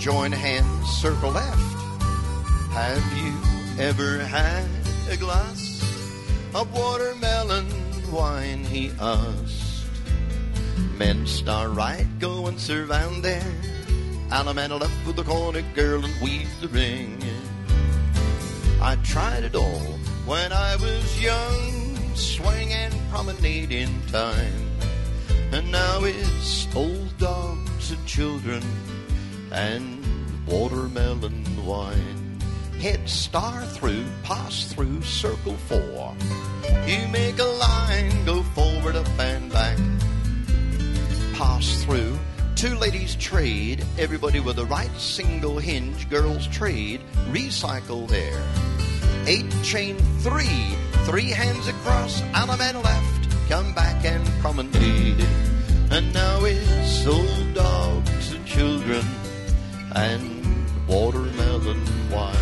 join hands, circle left. Have you ever had a glass of watermelon wine, he asked. Men star right, go and serve on there. Allemande left with the corner girl and weave the ring. I tried it all when I was young, swing and promenade in time. And now it's old dogs and children and watermelon wine. Hit star through, pass through, circle 4. You make a line, go forward, up and back. Pass through, 2 ladies trade, everybody with the right single hinge, girls trade, recycle there. 8 chain 3, 3 hands across, Allemande left, come back and promenade. And now it's old dogs and children and watermelon wine.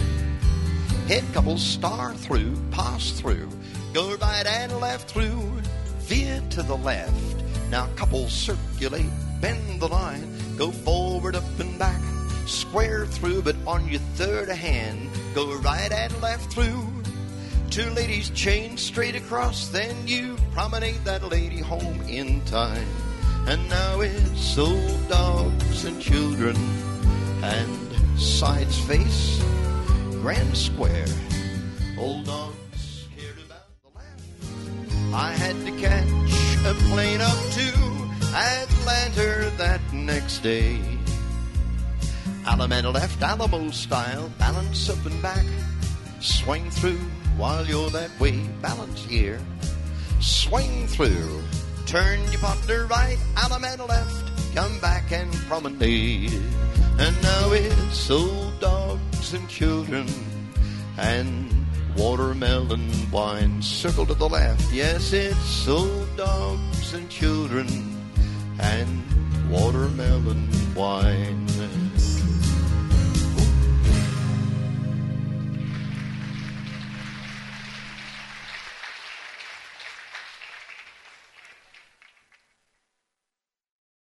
Head couple star through, pass through, go right and left through, veer to the left. Now couples circulate, bend the line, go forward, up and back, square through, but on your third hand, go right and left through. 2 ladies chain straight across, then you promenade that lady home in time. And now it's old dogs and children and sides face, grand square. Old dogs cared about the left. I had to catch a plane up to Atlanta that next day. Allemande left, Alamo style, balance up and back, swing through while you're that way, balance here, swing through, turn your partner right, Allemande left, come back and promenade. And now it's old dogs and children and watermelon wine. Circle to the left, yes, it's old dogs and children and watermelon wine.